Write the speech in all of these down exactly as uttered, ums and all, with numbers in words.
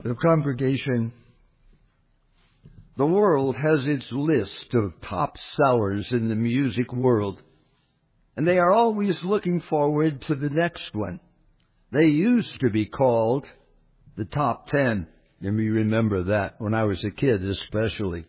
The congregation, the world has its list of top sellers in the music world, and they are always looking forward to the next one. They used to be called the top ten. Let me remember that when I was a kid especially.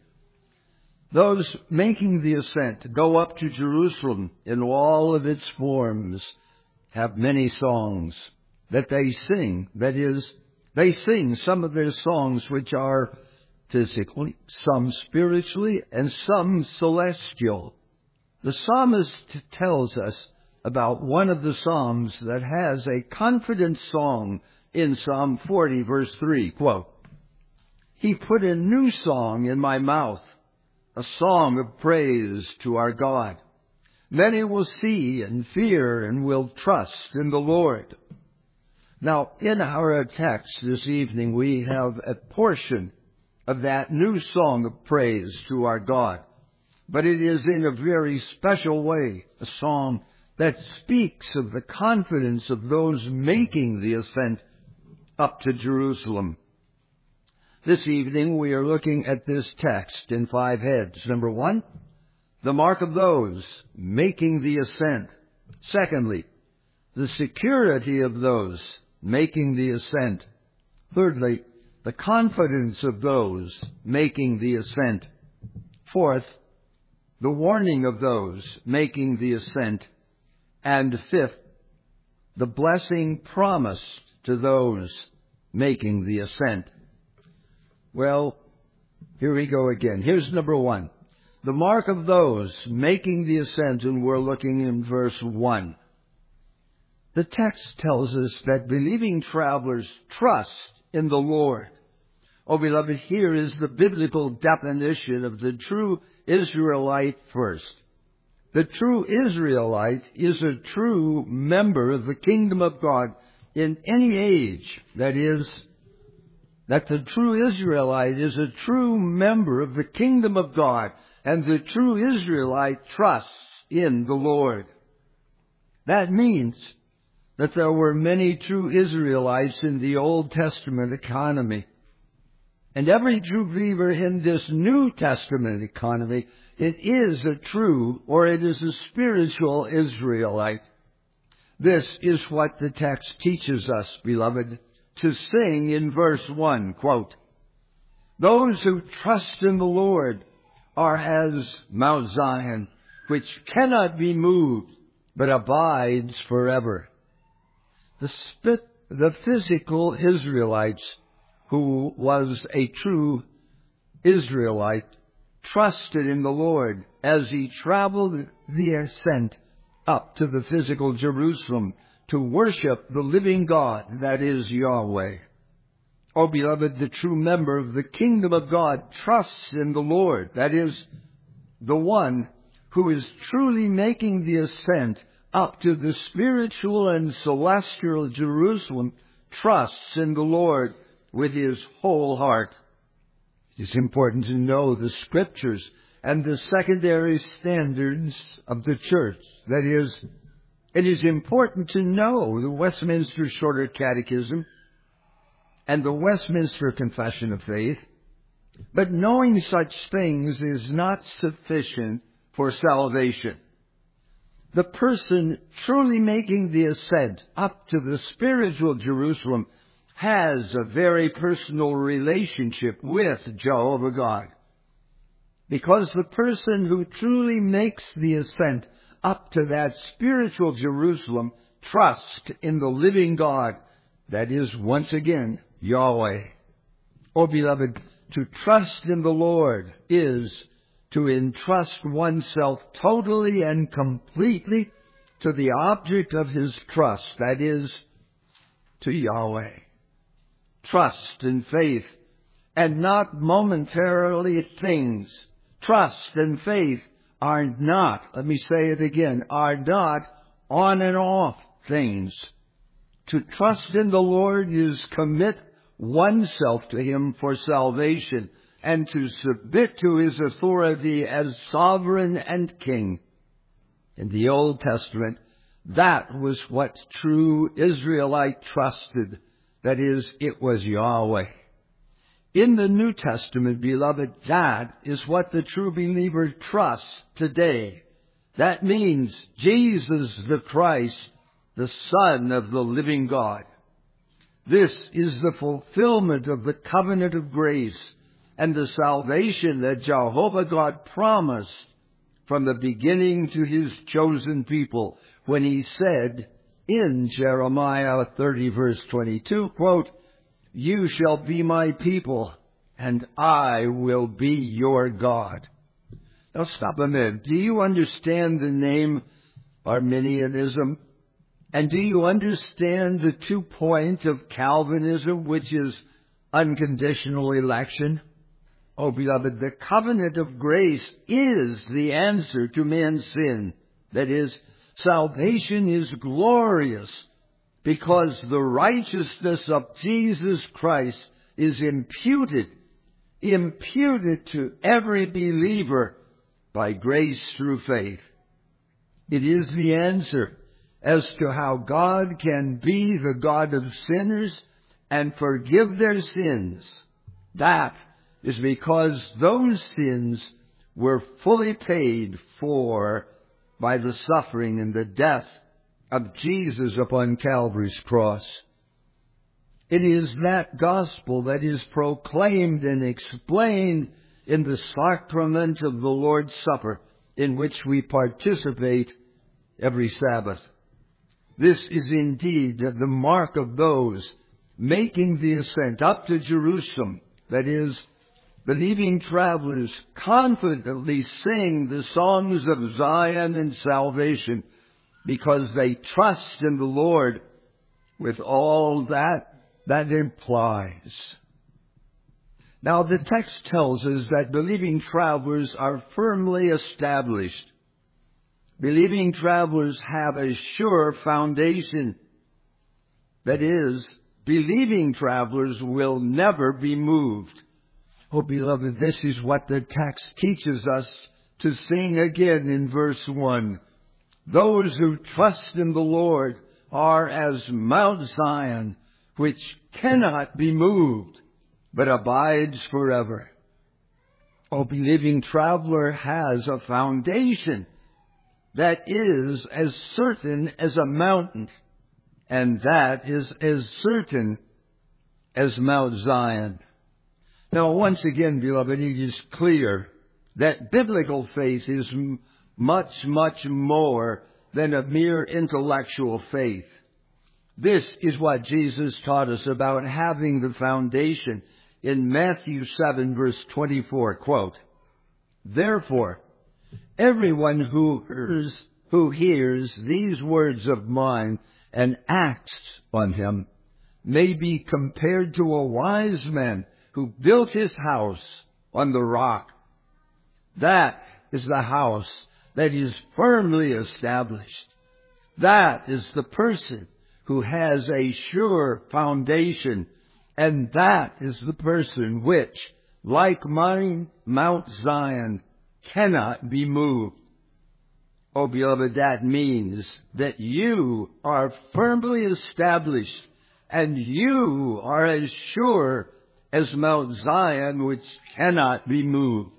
Those making the ascent to go up to Jerusalem in all of its forms have many songs that they sing. That is, they sing some of their songs which are physically, some spiritually, and some celestial. The psalmist tells us about one of the psalms that has a confident song in Psalm forty, verse three, quote, "He put a new song in my mouth, a song of praise to our God. Many will see and fear and will trust in the Lord." Now, in our text this evening, we have a portion of that new song of praise to our God. But it is in a very special way, a song that speaks of the confidence of those making the ascent up to Jerusalem. This evening, we are looking at this text in five heads. Number one, the mark of those making the ascent. Secondly, the security of those making the ascent. Thirdly, the confidence of those making the ascent. Fourth, the warning of those making the ascent. And fifth, the blessing promised to those making the ascent. Well, here we go again. Here's number one. The mark of those making the ascent, and we're looking in verse one. The text tells us that believing travelers trust in the Lord. Oh, beloved, here is the biblical definition of the true Israelite first. The true Israelite is a true member of the kingdom of God in any age. That is, that the true Israelite is a true member of the kingdom of God, and the true Israelite trusts in the Lord. That means that there were many true Israelites in the Old Testament economy. And every true believer in this New Testament economy, it is a true, or it is a spiritual Israelite. This is what the text teaches us, beloved, to sing in verse one, quote, "Those who trust in the Lord are as Mount Zion, which cannot be moved, but abides forever." The, spit, the physical Israelites, who was a true Israelite, trusted in the Lord as he traveled the ascent up to the physical Jerusalem to worship the living God, that is Yahweh. Oh, beloved, the true member of the kingdom of God trusts in the Lord, that is, the one who is truly making the ascent up to the spiritual and celestial Jerusalem, trusts in the Lord with his whole heart. It is important to know the scriptures and the secondary standards of the church. That is, it is important to know the Westminster Shorter Catechism and the Westminster Confession of Faith, but knowing such things is not sufficient for salvation. The person truly making the ascent up to the spiritual Jerusalem has a very personal relationship with Jehovah God. Because the person who truly makes the ascent up to that spiritual Jerusalem trusts in the living God, that is, once again, Yahweh. Oh, beloved, to trust in the Lord is to entrust oneself totally and completely to the object of his trust, that is, to Yahweh. Trust and faith, and not momentarily things. Trust and faith are not, let me say it again, are not on and off things. To trust in the Lord is commit oneself to him for salvation, and to submit to his authority as sovereign and king. In the Old Testament, that was what true Israelite trusted. That is, it was Yahweh. In the New Testament, beloved, that is what the true believer trusts today. That means Jesus the Christ, the Son of the living God. This is the fulfillment of the covenant of grace and the salvation that Jehovah God promised from the beginning to his chosen people when he said in Jeremiah thirty verse twenty-two, quote, "You shall be my people, and I will be your God." Now stop a minute. Do you understand the name Arminianism? And do you understand the two points of Calvinism, which is unconditional election? Oh, beloved, the covenant of grace is the answer to man's sin. That is, salvation is glorious because the righteousness of Jesus Christ is imputed, imputed to every believer by grace through faith. It is the answer as to how God can be the God of sinners and forgive their sins. That is because those sins were fully paid for by the suffering and the death of Jesus upon Calvary's cross. It is that gospel that is proclaimed and explained in the sacrament of the Lord's Supper, in which we participate every Sabbath. This is indeed the mark of those making the ascent up to Jerusalem. That is, believing travelers confidently sing the songs of Zion and salvation because they trust in the Lord with all that that implies. Now, the text tells us that believing travelers are firmly established. Believing travelers have a sure foundation. That is, believing travelers will never be moved. Oh, beloved, this is what the text teaches us to sing again in verse one. Those who trust in the Lord are as Mount Zion, which cannot be moved, but abides forever. Oh, believing traveler has a foundation that is as certain as a mountain, and that is as certain as Mount Zion. Now, once again, beloved, it is clear that biblical faith is m- much, much more than a mere intellectual faith. This is what Jesus taught us about having the foundation in Matthew seven, verse twenty-four, quote, "Therefore, everyone who hears, who hears these words of mine and acts on them may be compared to a wise man who built his house on the rock." That is the house that is firmly established. That is the person who has a sure foundation. And that is the person which, like mine, Mount Zion, cannot be moved. Oh, beloved, that means that you are firmly established and you are as sure as Mount Zion, which cannot be moved.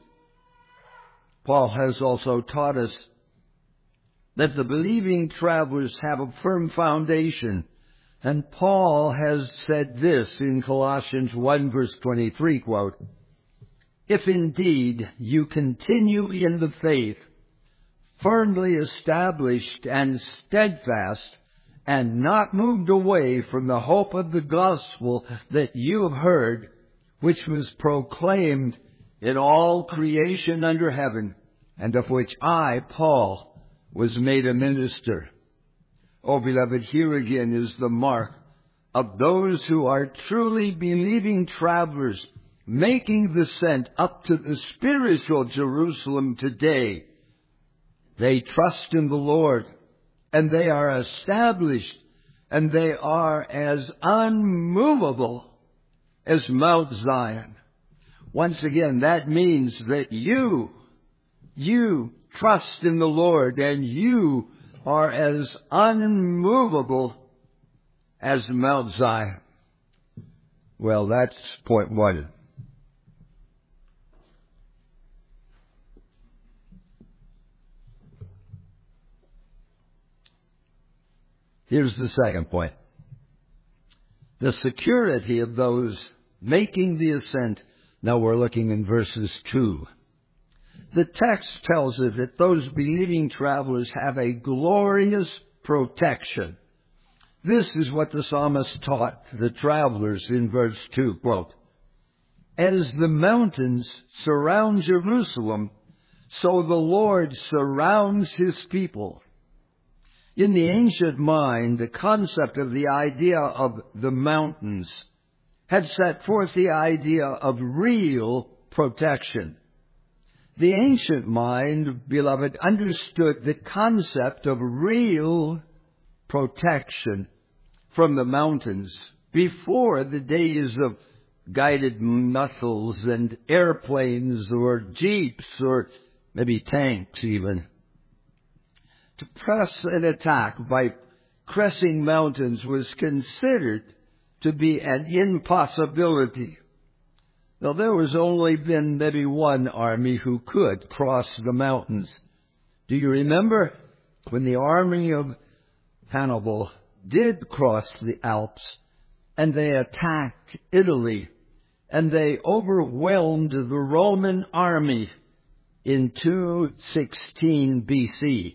Paul has also taught us that the believing travelers have a firm foundation. And Paul has said this in Colossians one, verse twenty-three, quote, "If indeed you continue in the faith, firmly established and steadfast, and not moved away from the hope of the gospel that you have heard, which was proclaimed in all creation under heaven, and of which I, Paul, was made a minister." Oh, beloved, here again is the mark of those who are truly believing travelers making the ascent up to the spiritual Jerusalem today. They trust in the Lord, and they are established, and they are as unmovable as Mount Zion. Once again, that means that you, you trust in the Lord, and you are as unmovable as Mount Zion. Well, that's point one. Here's the second point. The security of those making the ascent. Now we're looking in verses two. The text tells us that those believing travelers have a glorious protection. This is what the psalmist taught the travelers in verse two, quote, "As the mountains surround Jerusalem, so the Lord surrounds his people." In the ancient mind, the concept of the idea of the mountains had set forth the idea of real protection. The ancient mind, beloved, understood the concept of real protection from the mountains before the days of guided missiles and airplanes or jeeps or maybe tanks even. To press an attack by cresting mountains was considered to be an impossibility. Now, there was only been maybe one army who could cross the mountains. Do you remember when the army of Hannibal did cross the Alps and they attacked Italy and they overwhelmed the Roman army in two sixteen B C?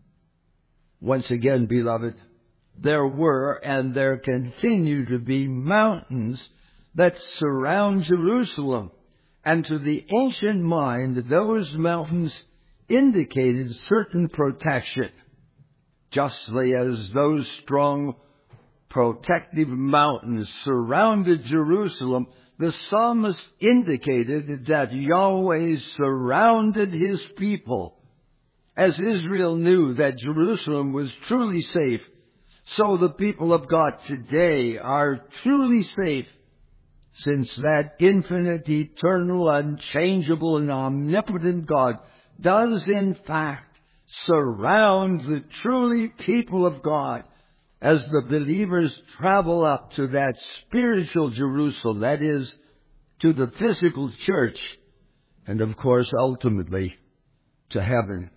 Once again, beloved, there were and there continue to be mountains that surround Jerusalem. And to the ancient mind, those mountains indicated certain protection. Justly as those strong protective mountains surrounded Jerusalem, the psalmist indicated that Yahweh surrounded his people. As Israel knew that Jerusalem was truly safe, so the people of God today are truly safe, since that infinite, eternal, unchangeable, and omnipotent God does in fact surround the truly people of God as the believers travel up to that spiritual Jerusalem, that is, to the physical church, and of course, ultimately, to heaven.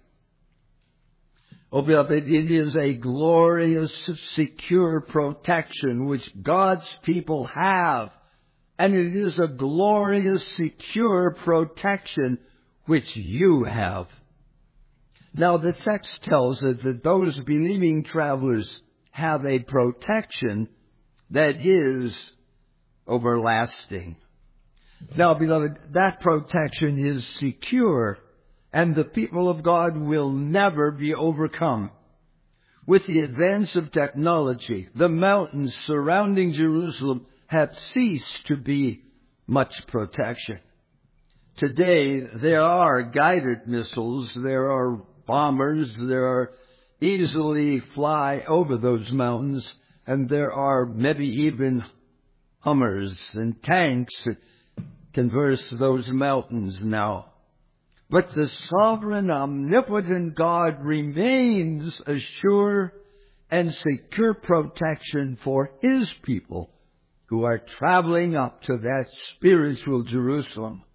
Oh, beloved, it is a glorious, secure protection which God's people have. And it is a glorious, secure protection which you have. Now, the text tells us that those believing travelers have a protection that is everlasting. Now, beloved, that protection is secure, and the people of God will never be overcome. With the advance of technology, the mountains surrounding Jerusalem have ceased to be much protection. Today, there are guided missiles, there are bombers, there are easily fly over those mountains, and there are maybe even Hummers and tanks that traverse those mountains now. But the sovereign, omnipotent God remains a sure and secure protection for his people who are traveling up to that spiritual Jerusalem.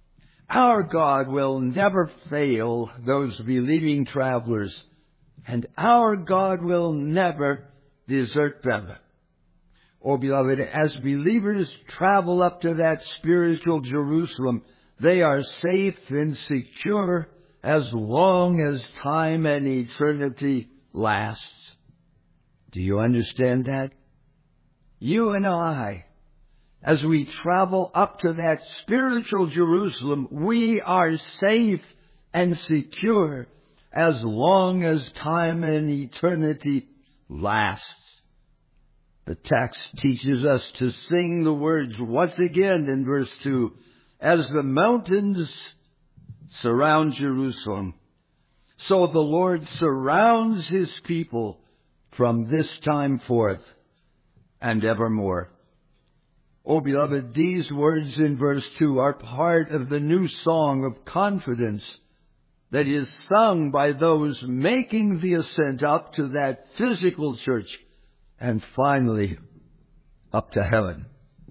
Our God will never fail those believing travelers, and our God will never desert them. Oh, beloved, as believers travel up to that spiritual Jerusalem, they are safe and secure as long as time and eternity lasts. Do you understand that? You and I, as we travel up to that spiritual Jerusalem, we are safe and secure as long as time and eternity lasts. The text teaches us to sing the words once again in verse two. As the mountains surround Jerusalem, so the Lord surrounds his people from this time forth and evermore. Oh, beloved, these words in verse two are part of the new song of confidence that is sung by those making the ascent up to that physical church and finally up to heaven.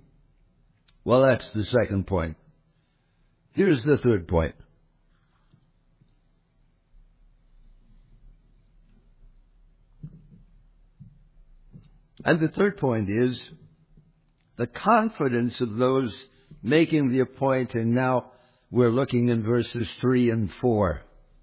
Well, that's the second point. Here's the third point. And the third point is the confidence of those making the appoint, and now we're looking in verses three and four.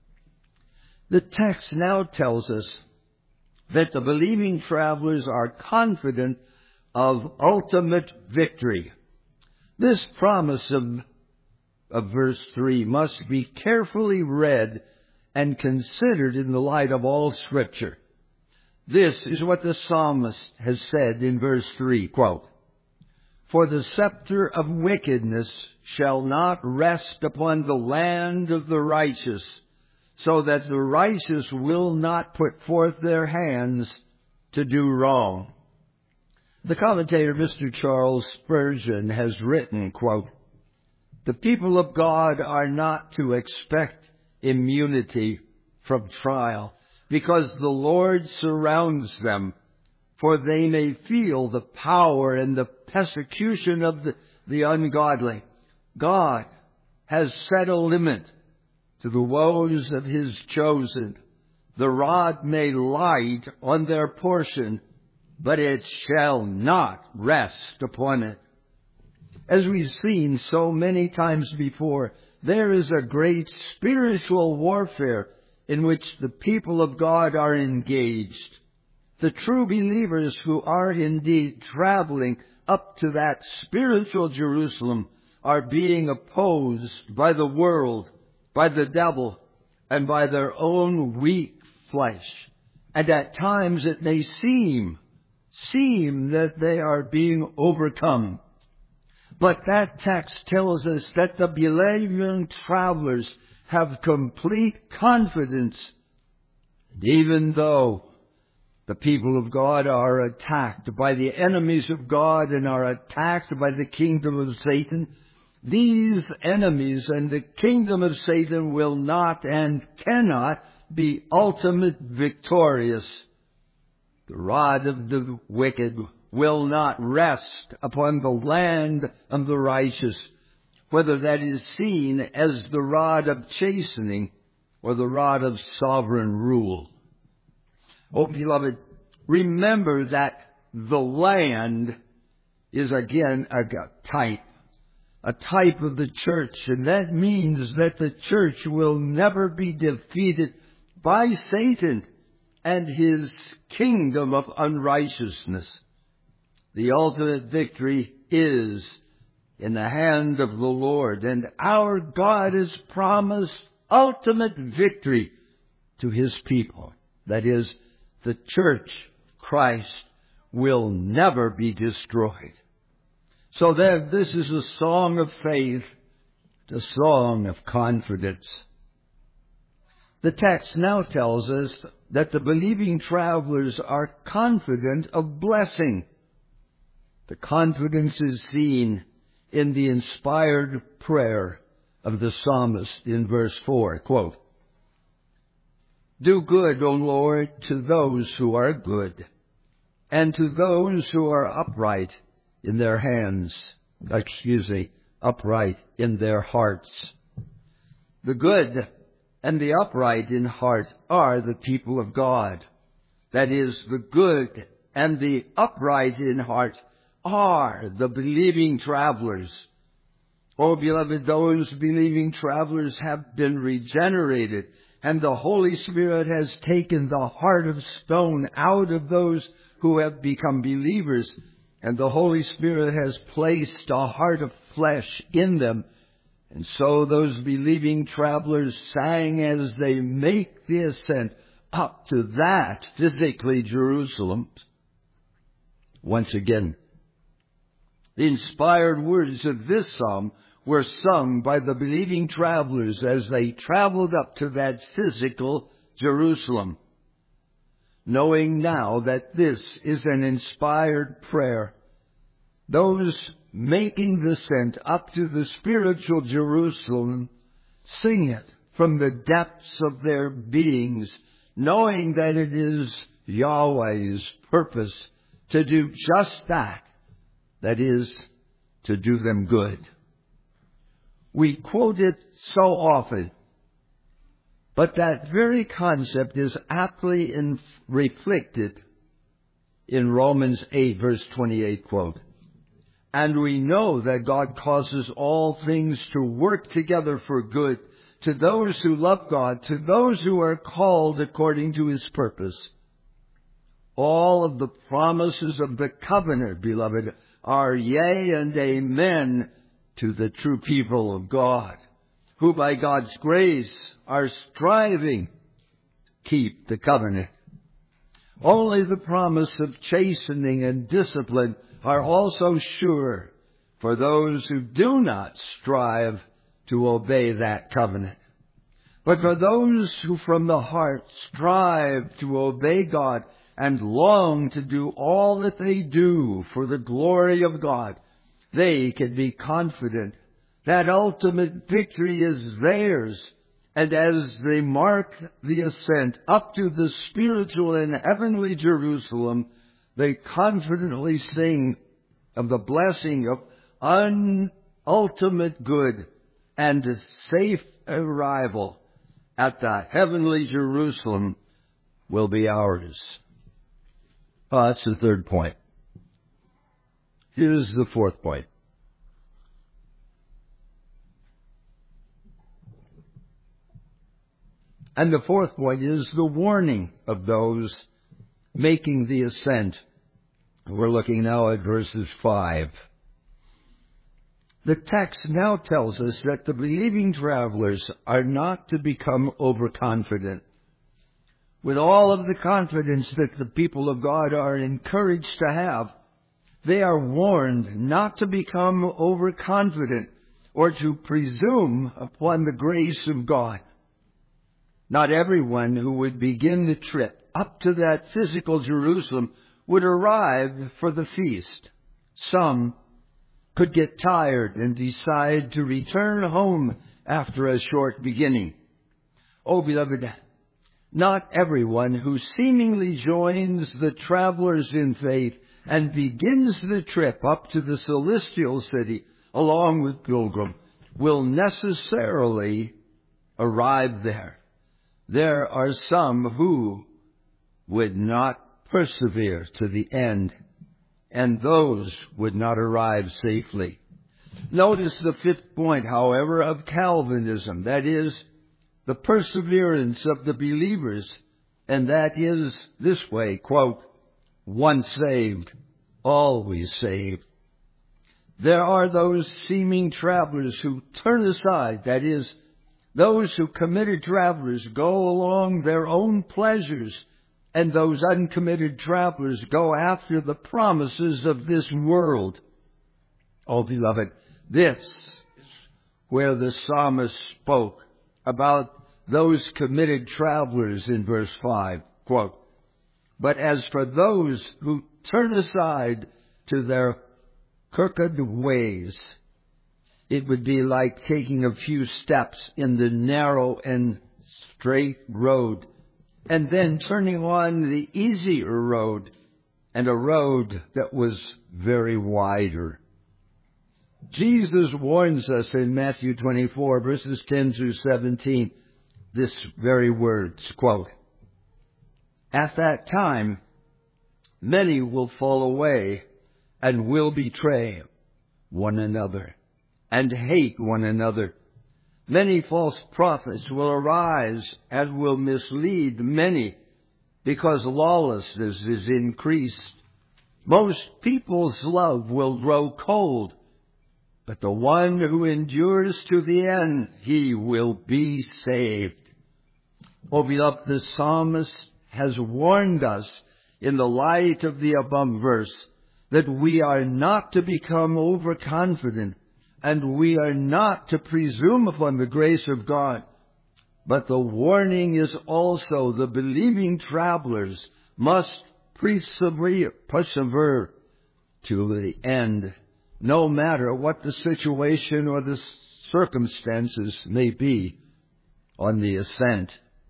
The text now tells us that the believing travelers are confident of ultimate victory. This promise of, of verse three must be carefully read and considered in the light of all Scripture. This is what the psalmist has said in verse three, quote, "For the scepter of wickedness shall not rest upon the land of the righteous, so that the righteous will not put forth their hands to do wrong." The commentator, Mister Charles Spurgeon, has written, quote, "The people of God are not to expect immunity from trial, because the Lord surrounds them, for they may feel the power and the persecution of the, the ungodly. God has set a limit to the woes of His chosen. The rod may light on their portion, but it shall not rest upon it." As we've seen so many times before, there is a great spiritual warfare in which the people of God are engaged. The true believers who are indeed traveling up to that spiritual Jerusalem are being opposed by the world, by the devil, and by their own weak flesh. And at times it may seem, seem that they are being overcome. But that text tells us that the believing travelers have complete confidence. And even though the people of God are attacked by the enemies of God and are attacked by the kingdom of Satan, these enemies and the kingdom of Satan will not and cannot be ultimate victorious. The rod of the wicked will not rest upon the land of the righteous, whether that is seen as the rod of chastening or the rod of sovereign rule. Oh, beloved, remember that the land is again a type, a type of the church, and that means that the church will never be defeated by Satan and his kingdom of unrighteousness. The ultimate victory is in the hand of the Lord, and our God has promised ultimate victory to His people. That is, the church, Christ, will never be destroyed. So then, this is a song of faith, a song of confidence. The text now tells us that the believing travelers are confident of blessing. The confidence is seen in the inspired prayer of the psalmist in verse four, quote, "Do good, O Lord, to those who are good, and to those who are upright in their hands," excuse me, upright in their hearts. The good and the upright in heart are the people of God. That is, the good and the upright in heart are the believing travelers. Oh, beloved, those believing travelers have been regenerated, and the Holy Spirit has taken the heart of stone out of those who have become believers, and the Holy Spirit has placed a heart of flesh in them. And so those believing travelers sang as they make the ascent up to that physically Jerusalem. Once again, the inspired words of this psalm were sung by the believing travelers as they traveled up to that physical Jerusalem. Knowing now that this is an inspired prayer, those making the ascent up to the spiritual Jerusalem sing it from the depths of their beings, knowing that it is Yahweh's purpose to do just that. That is, to do them good. We quote it so often, but that very concept is aptly in, reflected in Romans eight, verse twenty-eight, quote, "And we know that God causes all things to work together for good to those who love God, to those who are called according to His purpose." All of the promises of the covenant, beloved, are yea and amen to the true people of God, who by God's grace are striving to keep the covenant. Only the promise of chastening and discipline are also sure for those who do not strive to obey that covenant. But for those who from the heart strive to obey God and long to do all that they do for the glory of God, they can be confident that ultimate victory is theirs. And as they mark the ascent up to the spiritual and heavenly Jerusalem, they confidently sing of the blessing of un- ultimate good and a safe arrival at the heavenly Jerusalem will be ours. Oh, that's the third point. Here's the fourth point. And the fourth point is the warning of those making the ascent. We're looking now at verses five. The text now tells us that the believing travelers are not to become overconfident. With all of the confidence that the people of God are encouraged to have, they are warned not to become overconfident or to presume upon the grace of God. Not everyone who would begin the trip up to that physical Jerusalem would arrive for the feast. Some could get tired and decide to return home after a short beginning. Oh, beloved, not everyone who seemingly joins the travelers in faith and begins the trip up to the celestial city along with pilgrim will necessarily arrive there. There are some who would not persevere to the end, and those would not arrive safely. Notice the fifth point, however, of Calvinism, that is, the perseverance of the believers, and that is this way, quote, "Once saved, always saved." There are those seeming travelers who turn aside, that is, those who committed travelers go along their own pleasures, and those uncommitted travelers go after the promises of this world. Oh, beloved, this is where the psalmist spoke about those committed travelers in verse five. Quote, "But as for those who turn aside to their crooked ways, it would be like taking a few steps in the narrow and straight road and then turning on the easier road, and a road that was very wider." Jesus warns us in Matthew twenty-four, verses ten through seventeen, this very words, quote, "At that time, many will fall away and will betray one another and hate one another. Many false prophets will arise and will mislead many, because lawlessness is increased. Most people's love will grow cold, but the one who endures to the end, he will be saved." Oh, beloved, the psalmist has warned us in the light of the above verse that we are not to become overconfident, and we are not to presume upon the grace of God. But the warning is also the believing travelers must persevere, persevere to the end, no matter what the situation or the circumstances may be on the ascent.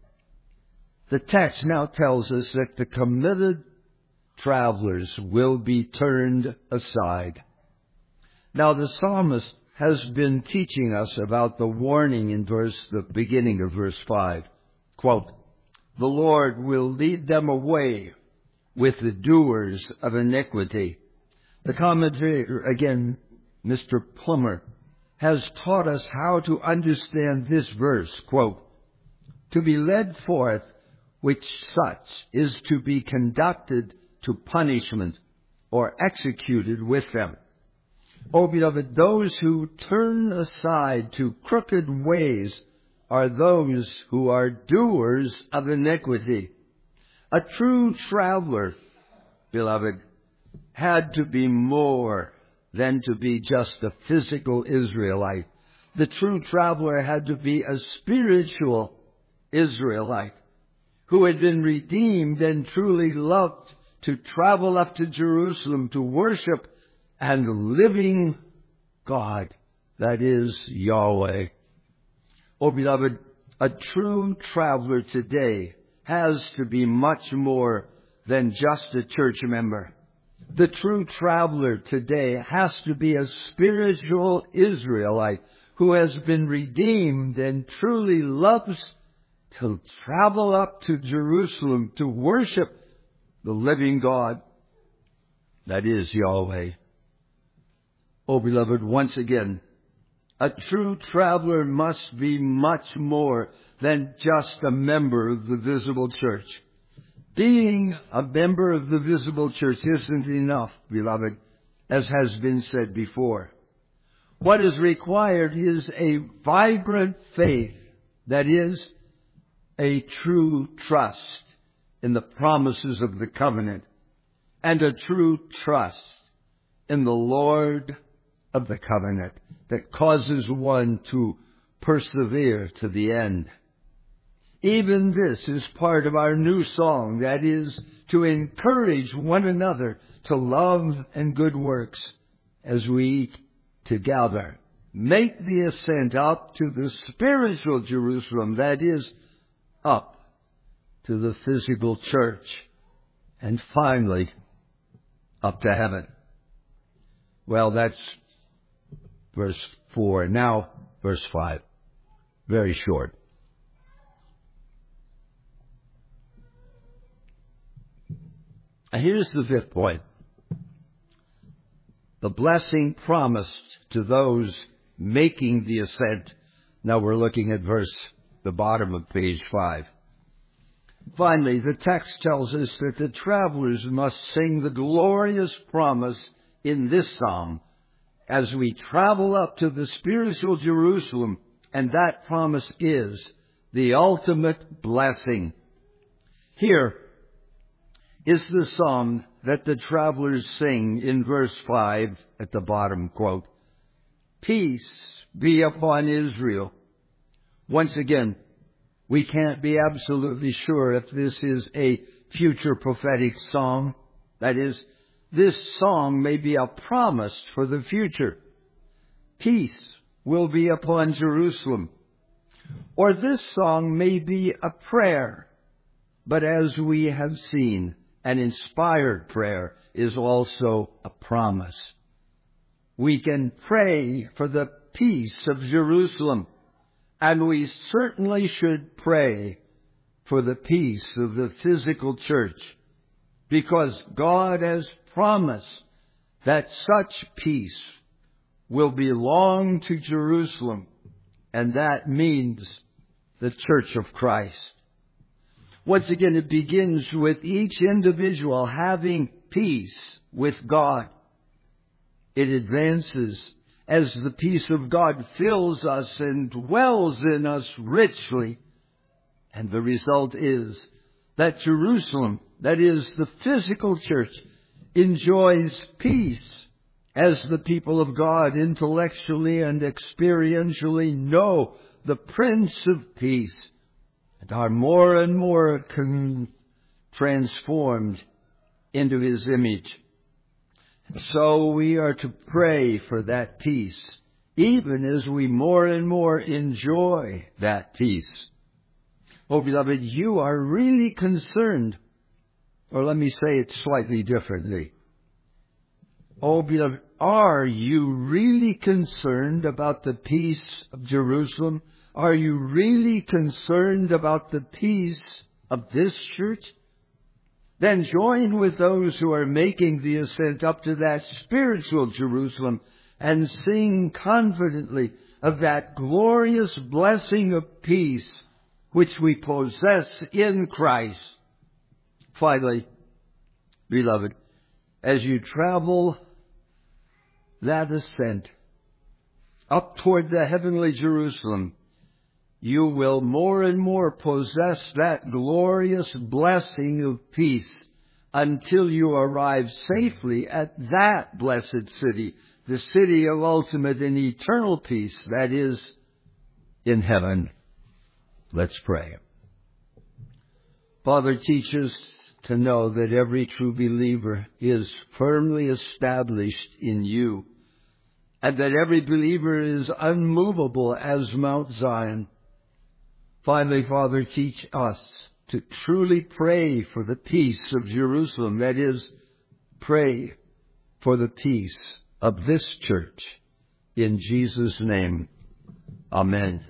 The text now tells us that the committed travelers will be turned aside. Now, the psalmist has been teaching us about the warning in verse, the beginning of verse five. Quote, "The Lord will lead them away with the doers of iniquity. The commentator, again, Mister Plummer, has taught us how to understand this verse, quote, to be led forth, which such is to be conducted to punishment or executed with them. O beloved, those who turn aside to crooked ways are those who are doers of iniquity. A true traveler, beloved, had to be more than to be just a physical Israelite. The true traveler had to be a spiritual Israelite who had been redeemed and truly loved to travel up to Jerusalem to worship and living God, that is Yahweh. Oh, beloved, a true traveler today has to be much more than just a church member. The true traveler today has to be a spiritual Israelite who has been redeemed and truly loves to travel up to Jerusalem to worship the living God, that is Yahweh. Oh, beloved, once again, a true traveler must be much more than just a member of the visible church. Being a member of the visible church isn't enough, beloved, as has been said before. What is required is a vibrant faith, that is, a true trust in the promises of the covenant, and a true trust in the Lord of the covenant that causes one to persevere to the end. Even this is part of our new song, that is, to encourage one another to love and good works as we together make the ascent up to the spiritual Jerusalem, that is, up to the physical church, and finally, up to heaven. Well, that's verse four. Now, verse five. Very short. And here's the fifth point. The blessing promised to those making the ascent. Now we're looking at verse, the bottom of page five. Finally, the text tells us that the travelers must sing the glorious promise in this psalm as we travel up to the spiritual Jerusalem, and that promise is the ultimate blessing. Here is the psalm that the travelers sing in verse five at the bottom, quote, "Peace be upon Israel." Once again, we can't be absolutely sure if this is a future prophetic song. That is, this song may be a promise for the future. Peace will be upon Jerusalem. Or this song may be a prayer, but as we have seen, an inspired prayer is also a promise. We can pray for the peace of Jerusalem, and we certainly should pray for the peace of the physical church, because God has promised that such peace will belong to Jerusalem, and that means the Church of Christ. Once again, it begins with each individual having peace with God. It advances as the peace of God fills us and dwells in us richly. And the result is that Jerusalem, that is the physical church, enjoys peace as the people of God intellectually and experientially know the Prince of Peace and are more and more con- transformed into His image. So we are to pray for that peace, even as we more and more enjoy that peace. Oh, beloved, you are really concerned, or let me say it slightly differently. Oh, beloved, are you really concerned about the peace of Jerusalem? Are you really concerned about the peace of this church? then join with those who are making the ascent up to that spiritual Jerusalem and sing confidently of that glorious blessing of peace which we possess in Christ. Finally, beloved, as you travel that ascent up toward the heavenly Jerusalem, you will more and more possess that glorious blessing of peace until you arrive safely at that blessed city, the city of ultimate and eternal peace, that is, in heaven. Let's pray. Father, teach us to know that every true believer is firmly established in you, and that every believer is unmovable as Mount Zion. Finally, Father, teach us to truly pray for the peace of Jerusalem. That is, pray for the peace of this church. In Jesus' name, amen.